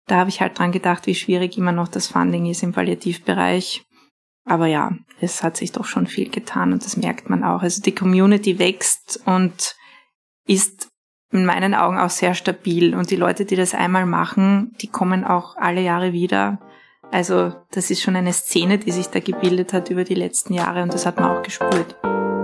da habe ich halt dran gedacht, wie schwierig immer noch das Funding ist im Palliativbereich. Aber ja, es hat sich doch schon viel getan und das merkt man auch. Also die Community wächst und ist in meinen Augen auch sehr stabil. Und die Leute, die das einmal machen, die kommen auch alle Jahre wieder. Also das ist schon eine Szene, die sich da gebildet hat über die letzten Jahre und das hat man auch gespürt.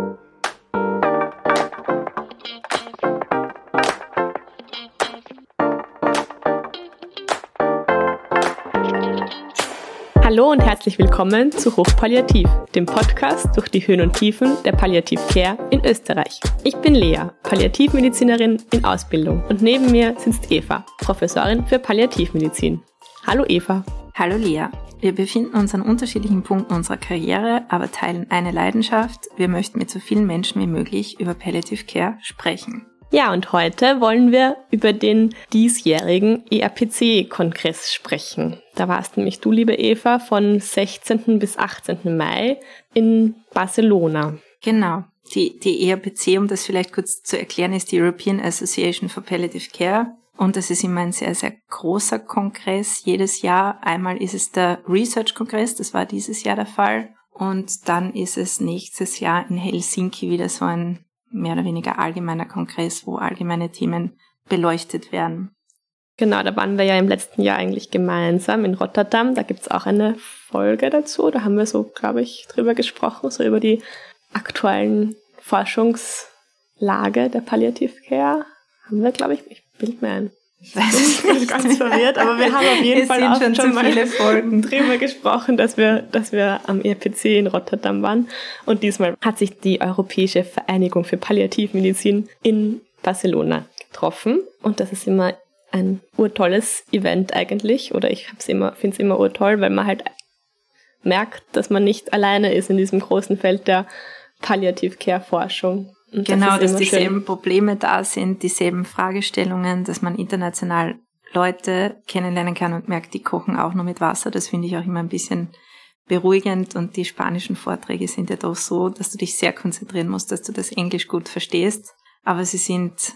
Hallo und herzlich willkommen zu Hochpalliativ, dem Podcast durch die Höhen und Tiefen der Palliative Care in Österreich. Ich bin Lea, Palliativmedizinerin in Ausbildung und neben mir sitzt Eva, Professorin für Palliativmedizin. Hallo Eva. Hallo Lea. Wir befinden uns an unterschiedlichen Punkten unserer Karriere, aber teilen eine Leidenschaft. Wir möchten mit so vielen Menschen wie möglich über Palliative Care sprechen. Ja, und heute wollen wir über den diesjährigen EAPC-Kongress sprechen. Da warst nämlich du, liebe Eva, von 16. bis 18. Mai in Barcelona. Genau. Die EAPC, um das vielleicht kurz zu erklären, ist die European Association for Palliative Care. Und das ist immer ein sehr, sehr großer Kongress jedes Jahr. Einmal ist es der Research-Kongress, das war dieses Jahr der Fall. Und dann ist es nächstes Jahr in Helsinki wieder so ein mehr oder weniger allgemeiner Kongress, wo allgemeine Themen beleuchtet werden. Genau, da waren wir ja im letzten Jahr eigentlich gemeinsam in Rotterdam. Da gibt's auch eine Folge dazu. Da haben wir so, glaube ich, drüber gesprochen, so über die aktuellen Forschungslage der Palliative Care. Haben wir, glaube ich bilde mir ein. Ich bin ganz verwirrt, aber wir haben auf jeden Fall auch schon mal viele Folgen drüber gesprochen, dass wir am EAPC in Rotterdam waren. Und diesmal hat sich die Europäische Vereinigung für Palliativmedizin in Barcelona getroffen. Und das ist immer ein urtolles Event eigentlich. Oder ich finde es immer urtoll, weil man halt merkt, dass man nicht alleine ist in diesem großen Feld der Palliative Care Forschung. Und genau, dass dieselben Probleme da sind, dieselben Fragestellungen, dass man international Leute kennenlernen kann und merkt, die kochen auch nur mit Wasser. Das finde ich auch immer ein bisschen beruhigend. Und die spanischen Vorträge sind ja doch so, dass du dich sehr konzentrieren musst, dass du das Englisch gut verstehst. Aber sie sind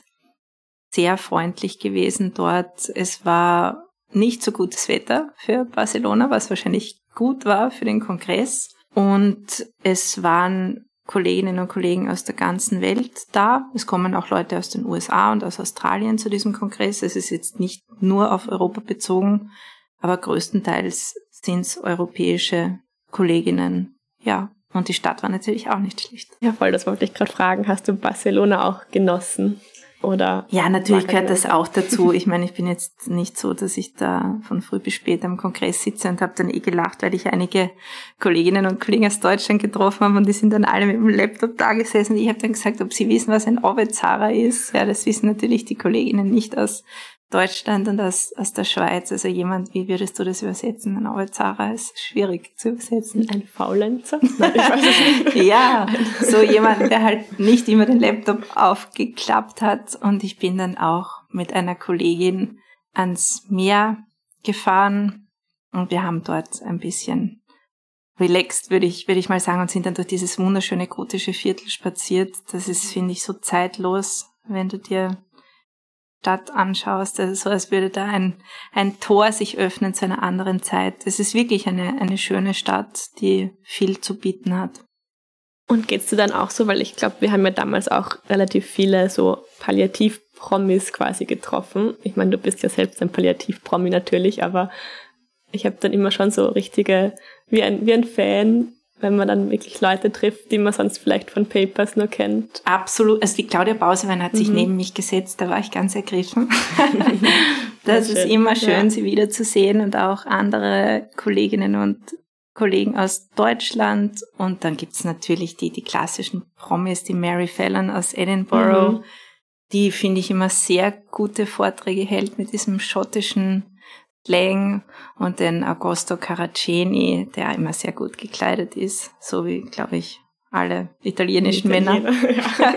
sehr freundlich gewesen dort. Es war nicht so gutes Wetter für Barcelona, was wahrscheinlich gut war für den Kongress. Und es waren Kolleginnen und Kollegen aus der ganzen Welt da. Es kommen auch Leute aus den USA und aus Australien zu diesem Kongress. Es ist jetzt nicht nur auf Europa bezogen, aber größtenteils sind es europäische Kolleginnen. Ja, und die Stadt war natürlich auch nicht schlecht. Ja, voll, das wollte ich gerade fragen. Hast du Barcelona auch genossen? Oder ja, natürlich gehört das auch dazu. Ich meine, ich bin jetzt nicht so, dass ich da von früh bis spät am Kongress sitze und habe dann gelacht, weil ich einige Kolleginnen und Kollegen aus Deutschland getroffen habe und die sind dann alle mit dem Laptop da gesessen. Ich habe dann gesagt, ob sie wissen, was ein Ovezara ist. Ja, das wissen natürlich die Kolleginnen nicht aus Deutschland und aus der Schweiz. Also wie würdest du das übersetzen? Ein Ovezara ist schwierig zu übersetzen. Ein Faulenzer? Nein, ich weiß es nicht. Ja, so jemand, der halt nicht immer den Laptop aufgeklappt hat. Und ich bin dann auch mit einer Kollegin ans Meer gefahren und wir haben dort ein bisschen relaxed, würde ich mal sagen, und sind dann durch dieses wunderschöne gotische Viertel spaziert. Das ist, finde ich, so zeitlos, wenn du dir Stadt anschaust, also so, als würde da ein Tor sich öffnen zu einer anderen Zeit. Es ist wirklich eine schöne Stadt, die viel zu bieten hat. Und geht's dir dann auch so, weil ich glaube, wir haben ja damals auch relativ viele so Palliativ-Promis quasi getroffen. Ich meine, du bist ja selbst ein Palliativ-Promi natürlich, aber ich habe dann immer schon so richtige, wie ein Fan, wenn man dann wirklich Leute trifft, die man sonst vielleicht von Papers nur kennt. Absolut. Also die Claudia Bausewein hat sich neben mich gesetzt, da war ich ganz ergriffen. Das ist immer schön, sie wiederzusehen und auch andere Kolleginnen und Kollegen aus Deutschland. Und dann gibt's natürlich die klassischen Promis, die Mary Fallon aus Edinburgh, die, finde ich, immer sehr gute Vorträge hält mit diesem schottischen Slang, und den Augusto Caraceni, der immer sehr gut gekleidet ist, so wie, glaube ich, alle italienischen Männer. Ja.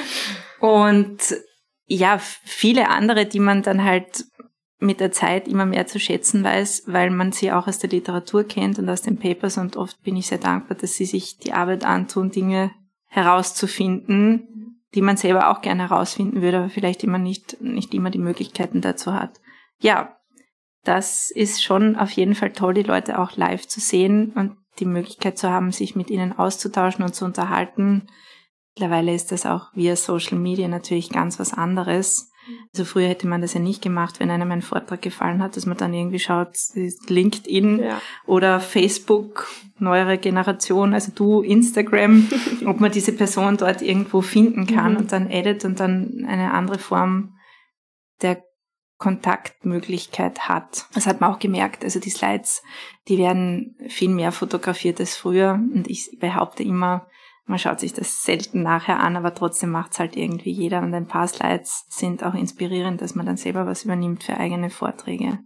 Und ja, viele andere, die man dann halt mit der Zeit immer mehr zu schätzen weiß, weil man sie auch aus der Literatur kennt und aus den Papers, und oft bin ich sehr dankbar, dass sie sich die Arbeit antun, Dinge herauszufinden, die man selber auch gerne herausfinden würde, aber vielleicht immer nicht immer die Möglichkeiten dazu hat. Ja, das ist schon auf jeden Fall toll, die Leute auch live zu sehen und die Möglichkeit zu haben, sich mit ihnen auszutauschen und zu unterhalten. Mittlerweile ist das auch via Social Media natürlich ganz was anderes. Also früher hätte man das ja nicht gemacht, wenn einem ein Vortrag gefallen hat, dass man dann irgendwie schaut, LinkedIn oder Facebook, neuere Generation, also du, Instagram, ob man diese Person dort irgendwo finden kann und dann edit und dann eine andere Form der Kontaktmöglichkeit hat. Das hat man auch gemerkt. Also die Slides, die werden viel mehr fotografiert als früher und ich behaupte immer, man schaut sich das selten nachher an, aber trotzdem macht's halt irgendwie jeder und ein paar Slides sind auch inspirierend, dass man dann selber was übernimmt für eigene Vorträge.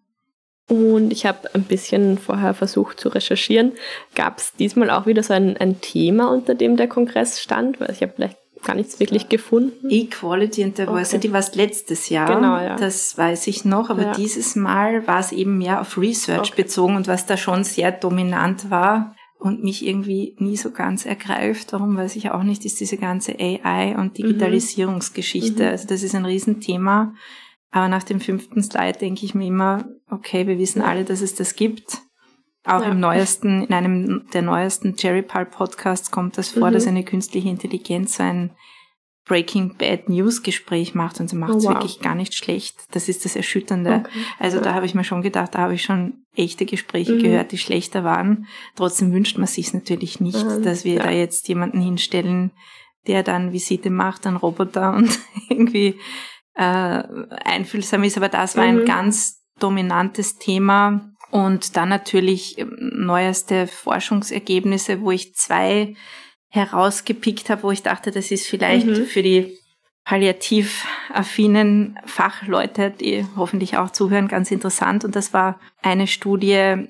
Und ich habe ein bisschen vorher versucht zu recherchieren. Gab es diesmal auch wieder so ein Thema, unter dem der Kongress stand? Weil ich habe vielleicht gar nichts wirklich gefunden. Equality and Diversity war es letztes Jahr. Genau, ja. Das weiß ich noch, aber dieses Mal war es eben mehr auf Research bezogen und was da schon sehr dominant war und mich irgendwie nie so ganz ergreift, warum weiß ich auch nicht, ist diese ganze AI- und Digitalisierungsgeschichte. Also das ist ein Riesenthema. Aber nach dem 5. Slide denke ich mir immer, okay, wir wissen alle, dass es das gibt. Auch in einem der neuesten Jerry Pal Podcasts kommt das vor, dass eine künstliche Intelligenz so ein Breaking Bad News Gespräch macht und sie macht es wirklich gar nicht schlecht. Das ist das Erschütternde. Also da habe ich mir schon gedacht, da habe ich schon echte Gespräche gehört, die schlechter waren. Trotzdem wünscht man sich natürlich nicht, dass wir da jetzt jemanden hinstellen, der dann Visite macht, einen Roboter und irgendwie einfühlsam ist. Aber das war ein ganz dominantes Thema. Und dann natürlich neueste Forschungsergebnisse, wo ich 2 herausgepickt habe, wo ich dachte, das ist vielleicht für die palliativ affinen Fachleute, die hoffentlich auch zuhören, ganz interessant. Und das war eine Studie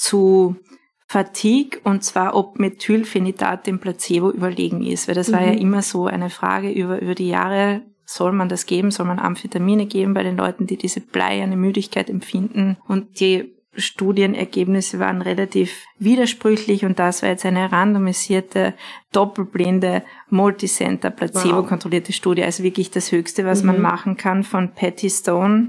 zu Fatigue, und zwar, ob Methylphenidat dem Placebo überlegen ist. Weil das war ja immer so eine Frage über die Jahre. Soll man das geben? Soll man Amphetamine geben bei den Leuten, die diese bleierne Müdigkeit empfinden? Und die Studienergebnisse waren relativ widersprüchlich und das war jetzt eine randomisierte, doppelblinde, multicenter, placebo-kontrollierte Studie. Also wirklich das Höchste, was man machen kann, von Patty Stone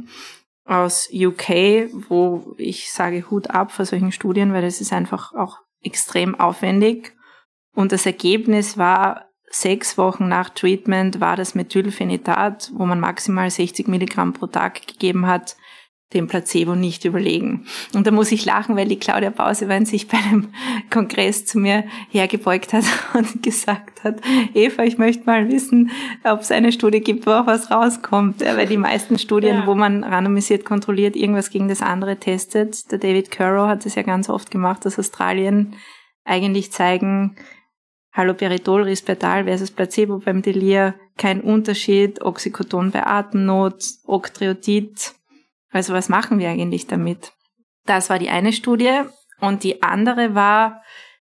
aus UK, wo ich sage Hut ab vor solchen Studien, weil das ist einfach auch extrem aufwendig. Und das Ergebnis war, 6 Wochen nach Treatment war das Methylphenidat, wo man maximal 60 Milligramm pro Tag gegeben hat, dem Placebo nicht überlegen. Und da muss ich lachen, weil die Claudia Bausewein sich bei einem Kongress zu mir hergebeugt hat und gesagt hat, Eva, ich möchte mal wissen, ob es eine Studie gibt, wo auch was rauskommt. Weil die meisten Studien, wo man randomisiert kontrolliert irgendwas gegen das andere testet, der David Currow hat das ja ganz oft gemacht aus Australien, eigentlich zeigen, Haloperidol, Risperdal versus Placebo beim Delir, kein Unterschied, Oxycodon bei Atemnot, Octreotid. Also was machen wir eigentlich damit? Das war die eine Studie. Und die andere war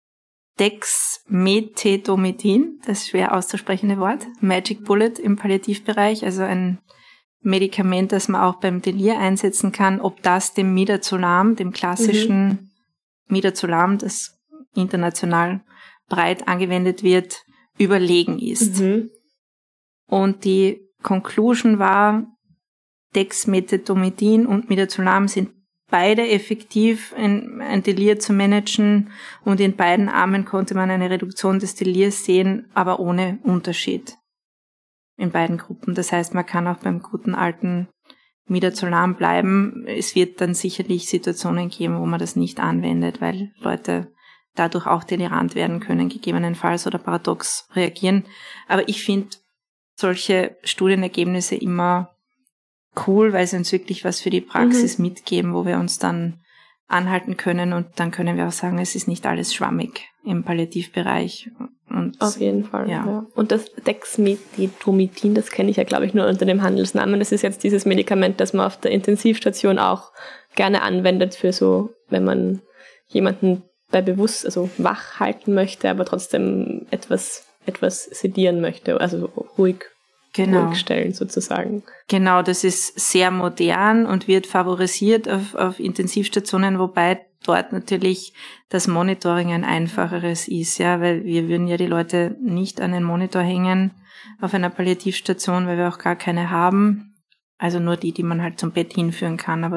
Dexmedetomidin, das schwer auszusprechende Wort, Magic Bullet im Palliativbereich, also ein Medikament, das man auch beim Delir einsetzen kann, ob das dem Midazolam, dem klassischen Midazolam, das international breit angewendet wird, überlegen ist. Und die Conclusion war, Dexmedetomidin und Midazolam sind beide effektiv, ein Delir zu managen, und in beiden Armen konnte man eine Reduktion des Delirs sehen, aber ohne Unterschied in beiden Gruppen. Das heißt, man kann auch beim guten alten Midazolam bleiben. Es wird dann sicherlich Situationen geben, wo man das nicht anwendet, weil Leute dadurch auch delirant werden können, gegebenenfalls, oder paradox reagieren. Aber ich finde solche Studienergebnisse immer cool, weil sie uns wirklich was für die Praxis mitgeben, wo wir uns dann anhalten können, und dann können wir auch sagen, es ist nicht alles schwammig im Palliativbereich. Und auf jeden Fall, ja. Und das Dexmedetomidin, das kenne ich ja, glaube ich, nur unter dem Handelsnamen. Das ist jetzt dieses Medikament, das man auf der Intensivstation auch gerne anwendet für so, wenn man jemanden also wach halten möchte, aber trotzdem etwas sedieren möchte, also ruhig stellen sozusagen. Genau, das ist sehr modern und wird favorisiert auf Intensivstationen, wobei dort natürlich das Monitoring ein einfacheres ist, ja, weil wir würden ja die Leute nicht an den Monitor hängen auf einer Palliativstation, weil wir auch gar keine haben. Also nur die man halt zum Bett hinführen kann, aber das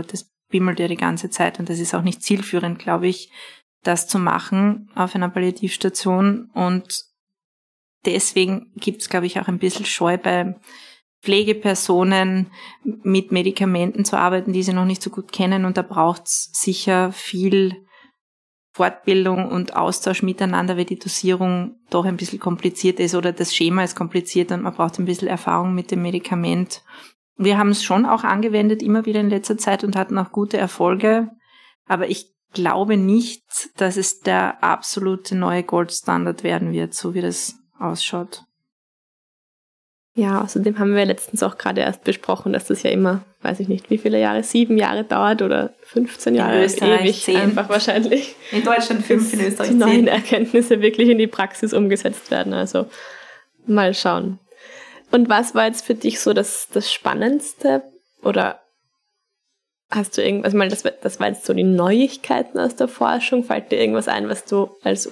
bimmelt ja die ganze Zeit und das ist auch nicht zielführend, glaube ich, das zu machen auf einer Palliativstation. Und deswegen gibt es, glaube ich, auch ein bisschen Scheu bei Pflegepersonen mit Medikamenten zu arbeiten, die sie noch nicht so gut kennen. Und da braucht es sicher viel Fortbildung und Austausch miteinander, weil die Dosierung doch ein bisschen kompliziert ist oder das Schema ist kompliziert und man braucht ein bisschen Erfahrung mit dem Medikament. Wir haben es schon auch angewendet, immer wieder in letzter Zeit und hatten auch gute Erfolge. Aber ich glaube nicht, dass es der absolute neue Goldstandard werden wird, so wie das ausschaut. Ja, außerdem haben wir letztens auch gerade erst besprochen, dass das ja immer, weiß ich nicht, wie viele Jahre, 7 Jahre dauert oder 15 Jahre. In Österreich ewig 10. Einfach wahrscheinlich. In Deutschland 5, in Österreich 10. Die neuen Erkenntnisse wirklich in die Praxis umgesetzt werden. Also mal schauen. Und was war jetzt für dich so das Spannendste? Oder hast du irgendwas, mal das war jetzt so die Neuigkeiten aus der Forschung? Fällt dir irgendwas ein, was du als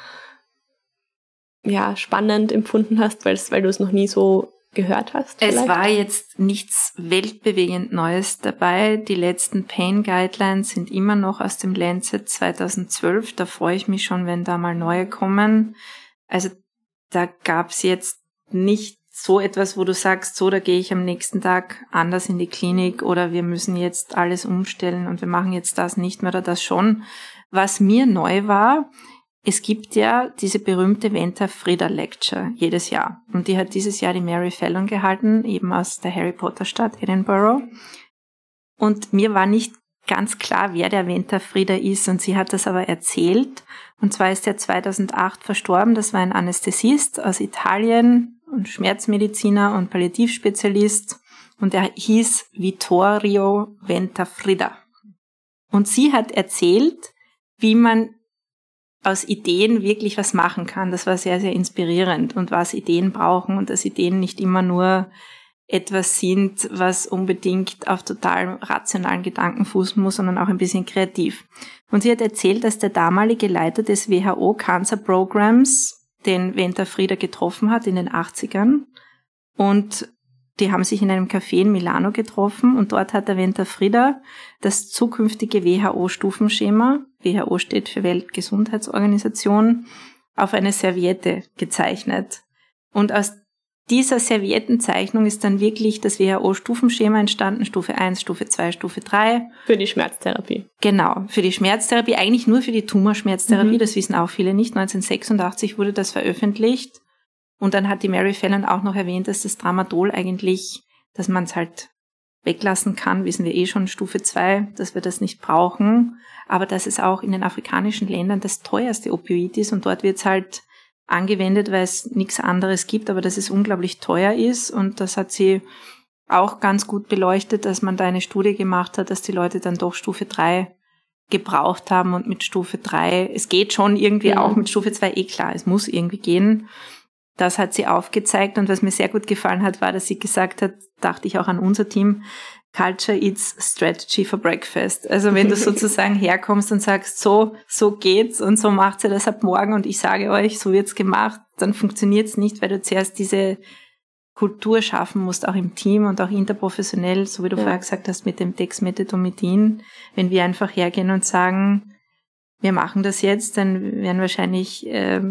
spannend empfunden hast, weil du es noch nie so gehört hast? Vielleicht? Es war jetzt nichts weltbewegend Neues dabei. Die letzten Pain Guidelines sind immer noch aus dem Lancet 2012. Da freue ich mich schon, wenn da mal neue kommen. Also da gab es jetzt nicht so etwas, wo du sagst, so, da gehe ich am nächsten Tag anders in die Klinik oder wir müssen jetzt alles umstellen und wir machen jetzt das nicht mehr oder das schon. Was mir neu war, es gibt ja diese berühmte Venter-Frida Lecture jedes Jahr. Und die hat dieses Jahr die Mary Fallon gehalten, eben aus der Harry Potter Stadt Edinburgh. Und mir war nicht ganz klar, wer der Venter-Frida ist. Und sie hat das aber erzählt. Und zwar ist er 2008 verstorben. Das war ein Anästhesist aus Italien und Schmerzmediziner und Palliativspezialist. Und er hieß Vittorio Venter-Frida. Und sie hat erzählt, wie man aus Ideen wirklich was machen kann. Das war sehr, sehr inspirierend und was Ideen brauchen und dass Ideen nicht immer nur etwas sind, was unbedingt auf total rationalen Gedanken fußen muss, sondern auch ein bisschen kreativ. Und sie hat erzählt, dass der damalige Leiter des WHO Cancer Programs den Venter-Frida getroffen hat in den 80ern und die haben sich in einem Café in Milano getroffen und dort hat der Venter-Frida das zukünftige WHO-Stufenschema, WHO steht für Weltgesundheitsorganisation, auf eine Serviette gezeichnet. Und aus dieser Serviettenzeichnung ist dann wirklich das WHO-Stufenschema entstanden, Stufe 1, Stufe 2, Stufe 3. Für die Schmerztherapie. Genau, für die Schmerztherapie, eigentlich nur für die Tumorschmerztherapie, das wissen auch viele nicht. 1986 wurde das veröffentlicht. Und dann hat die Mary Fallon auch noch erwähnt, dass das Tramadol eigentlich, dass man es halt weglassen kann, wissen wir schon, Stufe 2, dass wir das nicht brauchen, aber dass es auch in den afrikanischen Ländern das teuerste Opioid ist und dort wird es halt angewendet, weil es nichts anderes gibt, aber dass es unglaublich teuer ist und das hat sie auch ganz gut beleuchtet, dass man da eine Studie gemacht hat, dass die Leute dann doch Stufe 3 gebraucht haben und mit Stufe 3, es geht schon irgendwie auch mit Stufe 2, klar, es muss irgendwie gehen. Das hat sie aufgezeigt und was mir sehr gut gefallen hat, war, dass sie gesagt hat, dachte ich auch an unser Team, Culture eats strategy for breakfast. Also wenn du sozusagen herkommst und sagst, so geht's und so macht sie das ab morgen und ich sage euch, so wird's gemacht, dann funktioniert's nicht, weil du zuerst diese Kultur schaffen musst, auch im Team und auch interprofessionell, so wie du vorher gesagt hast, mit dem Dexmedetomidin. Wenn wir einfach hergehen und sagen, wir machen das jetzt, dann werden wahrscheinlich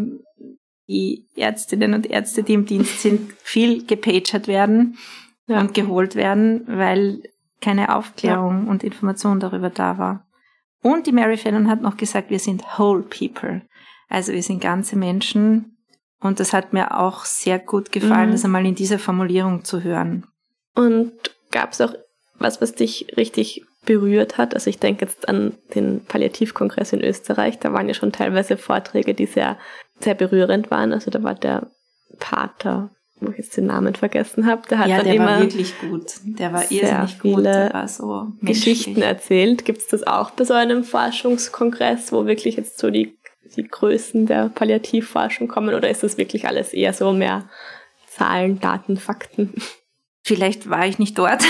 die Ärztinnen und Ärzte, die im Dienst sind, viel gepagert werden und geholt werden, weil keine Aufklärung und Information darüber da war. Und die Mary Fallon hat noch gesagt, wir sind whole people. Also wir sind ganze Menschen. Und das hat mir auch sehr gut gefallen, das einmal in dieser Formulierung zu hören. Und gab es auch was dich richtig berührt hat? Also ich denke jetzt an den Palliativkongress in Österreich, da waren ja schon teilweise Vorträge, die sehr, sehr berührend waren. Also da war der Pater, wo ich jetzt den Namen vergessen habe, der hat dann immer war wirklich gut. Der war irrsinnig gut. Der war so Geschichten erzählt. Gibt es das auch bei so einem Forschungskongress, wo wirklich jetzt so die Größen der Palliativforschung kommen, oder ist das wirklich alles eher so mehr Zahlen, Daten, Fakten? Vielleicht war ich nicht dort,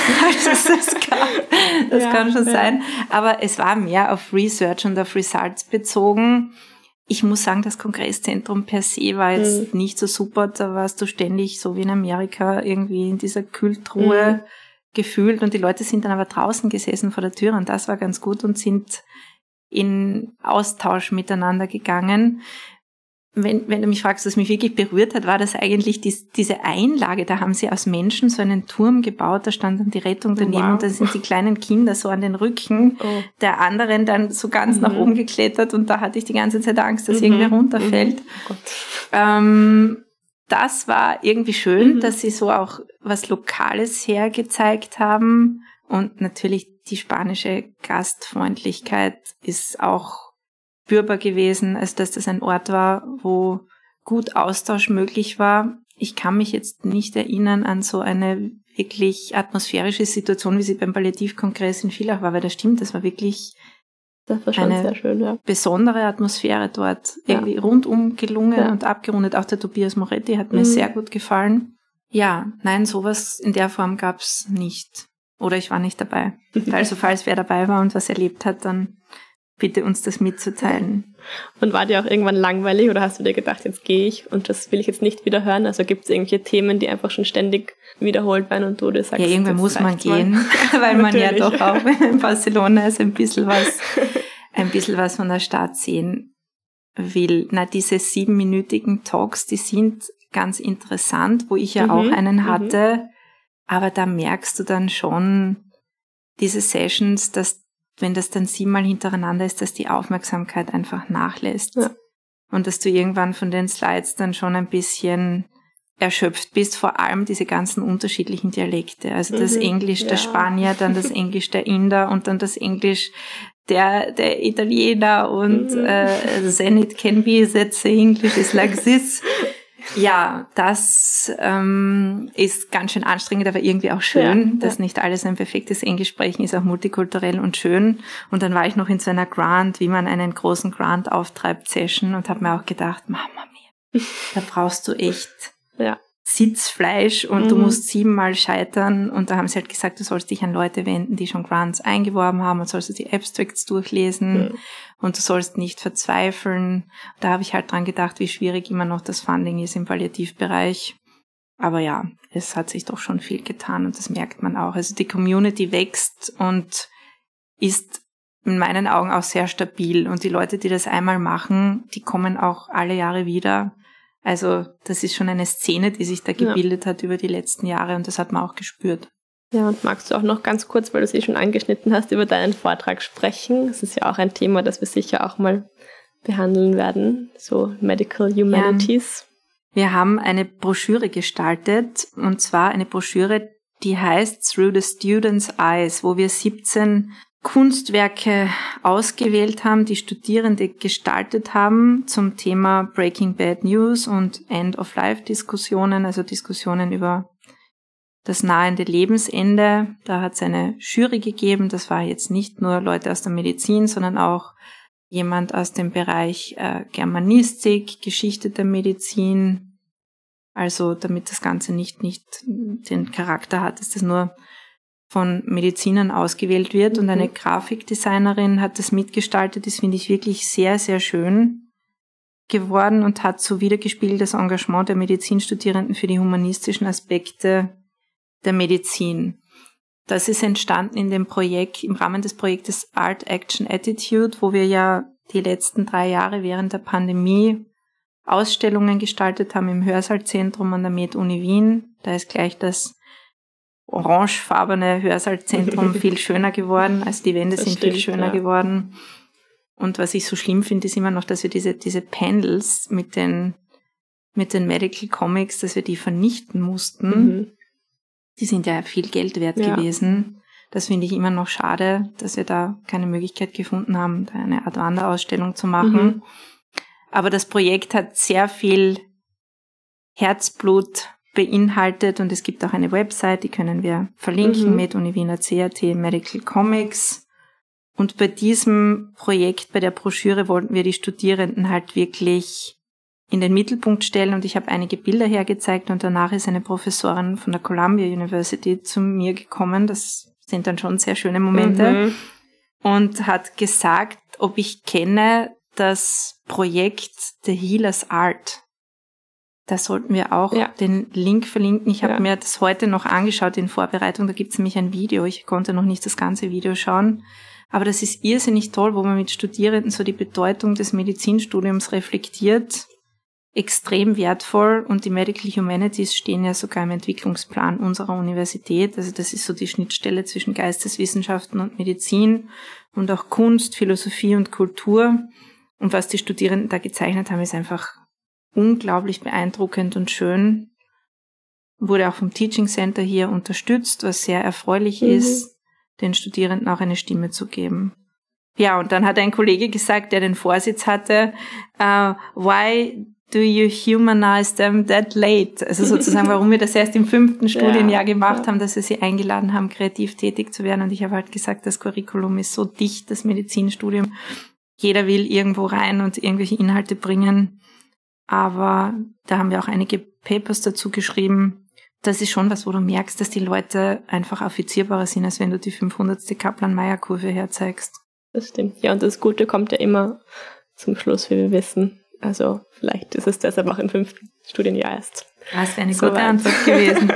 das kann schon sein. Aber es war mehr auf Research und auf Results bezogen. Ich muss sagen, das Kongresszentrum per se war jetzt nicht so super. Da warst du ständig, so wie in Amerika, irgendwie in dieser Kühltruhe gefühlt und die Leute sind dann aber draußen gesessen vor der Tür und das war ganz gut und sind in Austausch miteinander gegangen. Wenn du mich fragst, was mich wirklich berührt hat, war das eigentlich diese Einlage. Da haben sie aus Menschen so einen Turm gebaut, da stand dann die Rettung daneben und da sind die kleinen Kinder so an den Rücken der anderen dann so ganz nach oben geklettert und da hatte ich die ganze Zeit Angst, dass irgendwer runterfällt. Das war irgendwie schön, dass sie so auch was Lokales hergezeigt haben und natürlich die spanische Gastfreundlichkeit ist auch spürbar gewesen, also dass das ein Ort war, wo gut Austausch möglich war. Ich kann mich jetzt nicht erinnern an so eine wirklich atmosphärische Situation, wie sie beim Palliativkongress in Villach war, weil das stimmt, das war wirklich eine sehr schön, besondere Atmosphäre dort. Irgendwie rundum gelungen und abgerundet. Auch der Tobias Moretti hat mir sehr gut gefallen. Ja, nein, sowas in der Form gab's nicht. Oder ich war nicht dabei. Also falls wer dabei war und was erlebt hat, dann bitte uns das mitzuteilen. Und war dir auch irgendwann langweilig oder hast du dir gedacht, jetzt gehe ich und das will ich jetzt nicht wieder hören? Also gibt es irgendwelche Themen, die einfach schon ständig wiederholt werden und du dir sagst, ja, irgendwann muss man gehen, weil man ja doch auch in Barcelona also ein bisschen was von der Stadt sehen will. Na, diese 7-minütigen Talks, die sind ganz interessant, wo ich ja auch einen hatte, aber da merkst du dann schon diese Sessions, dass wenn das dann 7-mal hintereinander ist, dass die Aufmerksamkeit einfach nachlässt. Ja. Und dass du irgendwann von den Slides dann schon ein bisschen erschöpft bist, vor allem diese ganzen unterschiedlichen Dialekte. Also das Englisch der Spanier, dann das Englisch der Inder und dann das Englisch der Italiener und then it can be that the English is like this. Ja, das ist ganz schön anstrengend, aber irgendwie auch schön, dass nicht alles ein perfektes Englisch sprechen ist, auch multikulturell und schön. Und dann war ich noch in so einer Grant, wie man einen großen Grant auftreibt, Session und habe mir auch gedacht, Mama mia, da brauchst du echt Sitzfleisch und du musst 7-mal scheitern. Und da haben sie halt gesagt, du sollst dich an Leute wenden, die schon Grants eingeworben haben und sollst du die Abstracts durchlesen und du sollst nicht verzweifeln. Da habe ich halt dran gedacht, wie schwierig immer noch das Funding ist im Palliativbereich. Aber ja, es hat sich doch schon viel getan und das merkt man auch. Also die Community wächst und ist in meinen Augen auch sehr stabil. Und die Leute, die das einmal machen, die kommen auch alle Jahre wieder. Also das ist schon eine Szene, die sich da gebildet hat über die letzten Jahre und das hat man auch gespürt. Ja, und magst du auch noch ganz kurz, weil du sie schon angeschnitten hast, über deinen Vortrag sprechen? Das ist ja auch ein Thema, das wir sicher auch mal behandeln werden, so Medical Humanities. Ja, wir haben eine Broschüre gestaltet und zwar eine Broschüre, die heißt Through the Students' Eyes, wo wir 17 Kunstwerke ausgewählt haben, die Studierende gestaltet haben zum Thema Breaking Bad News und End-of-Life-Diskussionen, also Diskussionen über das nahende Lebensende. Da hat es eine Jury gegeben, das war jetzt nicht nur Leute aus der Medizin, sondern auch jemand aus dem Bereich Germanistik, Geschichte der Medizin, also damit das Ganze nicht den Charakter hat, dass das nur von Medizinern ausgewählt wird und eine Grafikdesignerin hat das mitgestaltet. Das finde ich wirklich sehr, sehr schön geworden und hat so wiedergespiegelt das Engagement der Medizinstudierenden für die humanistischen Aspekte der Medizin. Das ist entstanden in dem Projekt, im Rahmen des Projektes Art Action Attitude, wo wir ja die letzten 3 Jahre während der Pandemie Ausstellungen gestaltet haben im Hörsaalzentrum an der Med-Uni Wien. Da ist gleich das orangefarbene Hörsaalzentrum viel schöner geworden, also die Wände sind viel schöner geworden. Und was ich so schlimm finde, ist immer noch, dass wir diese Panels mit den Medical Comics, dass wir die vernichten mussten. Die sind ja viel Geld wert gewesen. Das finde ich immer noch schade, dass wir da keine Möglichkeit gefunden haben, da eine Art Wanderausstellung zu machen. Aber das Projekt hat sehr viel Herzblut beinhaltet und es gibt auch eine Website, die können wir verlinken, Med-Uni Wiener CAT Medical Comics. Und bei diesem Projekt, bei der Broschüre, wollten wir die Studierenden halt wirklich in den Mittelpunkt stellen und ich habe einige Bilder hergezeigt und danach ist eine Professorin von der Columbia University zu mir gekommen, das sind dann schon sehr schöne Momente, und hat gesagt, ob ich kenne das Projekt The Healer's Art. Da sollten wir auch den Link verlinken. Ich habe mir das heute noch angeschaut in Vorbereitung. Da gibt es nämlich ein Video. Ich konnte noch nicht das ganze Video schauen. Aber das ist irrsinnig toll, wo man mit Studierenden so die Bedeutung des Medizinstudiums reflektiert. Extrem wertvoll. Und die Medical Humanities stehen ja sogar im Entwicklungsplan unserer Universität. Also das ist so die Schnittstelle zwischen Geisteswissenschaften und Medizin und auch Kunst, Philosophie und Kultur. Und was die Studierenden da gezeichnet haben, ist einfach unglaublich beeindruckend und schön. Wurde auch vom Teaching Center hier unterstützt, was sehr erfreulich ist, den Studierenden auch eine Stimme zu geben. Ja, und dann hat ein Kollege gesagt, der den Vorsitz hatte, why do you humanize them that late? Also sozusagen, warum wir das erst im 5. Studienjahr gemacht haben, dass wir sie eingeladen haben, kreativ tätig zu werden. Und ich habe halt gesagt, das Curriculum ist so dicht, das Medizinstudium. Jeder will irgendwo rein und irgendwelche Inhalte bringen. Aber da haben wir auch einige Papers dazu geschrieben. Das ist schon was, wo du merkst, dass die Leute einfach affizierbarer sind, als wenn du die 500. Kaplan-Meier-Kurve herzeigst. Das stimmt. Ja, und das Gute kommt ja immer zum Schluss, wie wir wissen. Also vielleicht ist es deshalb auch im 5. Studienjahr erst. Das wäre eine gute Antwort gewesen.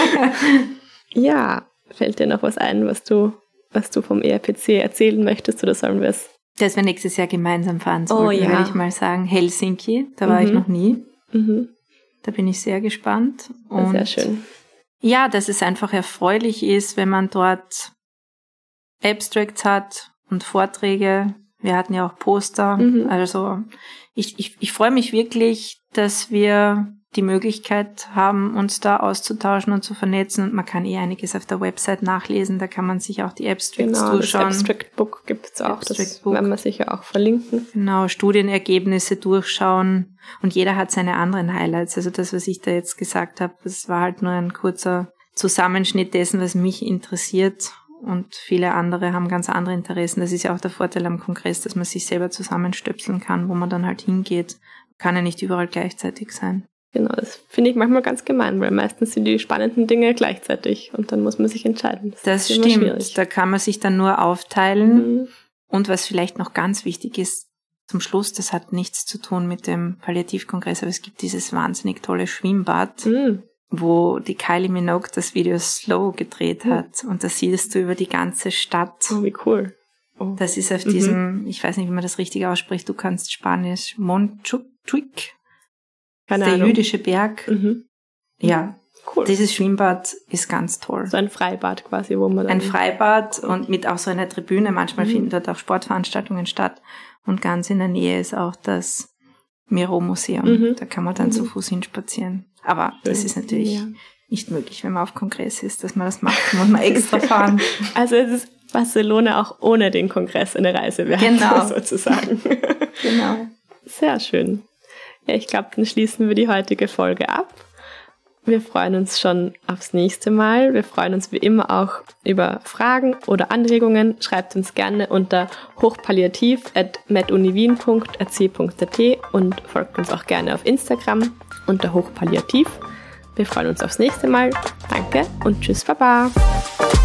Ja, fällt dir noch was ein, was du vom ERPC erzählen möchtest, oder sollen wir es? Das wir nächstes Jahr gemeinsam fahren sollten, würde ich mal sagen. Helsinki, da war ich noch nie. Da bin ich sehr gespannt. Und sehr schön. Ja, dass es einfach erfreulich ist, wenn man dort Abstracts hat und Vorträge. Wir hatten ja auch Poster. Also ich freue mich wirklich, dass wir die Möglichkeit haben, uns da auszutauschen und zu vernetzen. Und man kann einiges auf der Website nachlesen. Da kann man sich auch die Abstracts durchschauen. Das Abstract Book gibt es auch. Das werden wir sicher auch verlinken. Genau, Studienergebnisse durchschauen. Und jeder hat seine anderen Highlights. Also das, was ich da jetzt gesagt habe, das war halt nur ein kurzer Zusammenschnitt dessen, was mich interessiert. Und viele andere haben ganz andere Interessen. Das ist ja auch der Vorteil am Kongress, dass man sich selber zusammenstöpseln kann, wo man dann halt hingeht. Kann ja nicht überall gleichzeitig sein. Genau, das finde ich manchmal ganz gemein, weil meistens sind die spannenden Dinge gleichzeitig und dann muss man sich entscheiden. Das stimmt, schwierig. Da kann man sich dann nur aufteilen. Und was vielleicht noch ganz wichtig ist, zum Schluss, das hat nichts zu tun mit dem Palliativkongress, aber es gibt dieses wahnsinnig tolle Schwimmbad, wo die Kylie Minogue das Video Slow gedreht hat. Und das siehst du über die ganze Stadt. Oh, wie cool. Oh. Das ist auf diesem, ich weiß nicht, wie man das richtig ausspricht, du kannst Spanisch, Montjuic. Der jüdische Berg. Ja, cool. Dieses Schwimmbad ist ganz toll. So ein Freibad quasi, wo man dann... Ein Freibad und mit auch so einer Tribüne. Manchmal finden dort auch Sportveranstaltungen statt. Und ganz in der Nähe ist auch das Miro-Museum. Da kann man dann zu Fuß hinspazieren. Aber das ist natürlich nicht möglich, wenn man auf Kongress ist, dass man das macht. Muss man extra fahren. Also es ist Barcelona auch ohne den Kongress eine Reise wert, sozusagen. Genau. Sehr schön. Ja, ich glaube, dann schließen wir die heutige Folge ab. Wir freuen uns schon aufs nächste Mal. Wir freuen uns wie immer auch über Fragen oder Anregungen. Schreibt uns gerne unter hochpalliativ@meduniwien.ac.at und folgt uns auch gerne auf Instagram unter hochpalliativ. Wir freuen uns aufs nächste Mal. Danke und tschüss, Baba.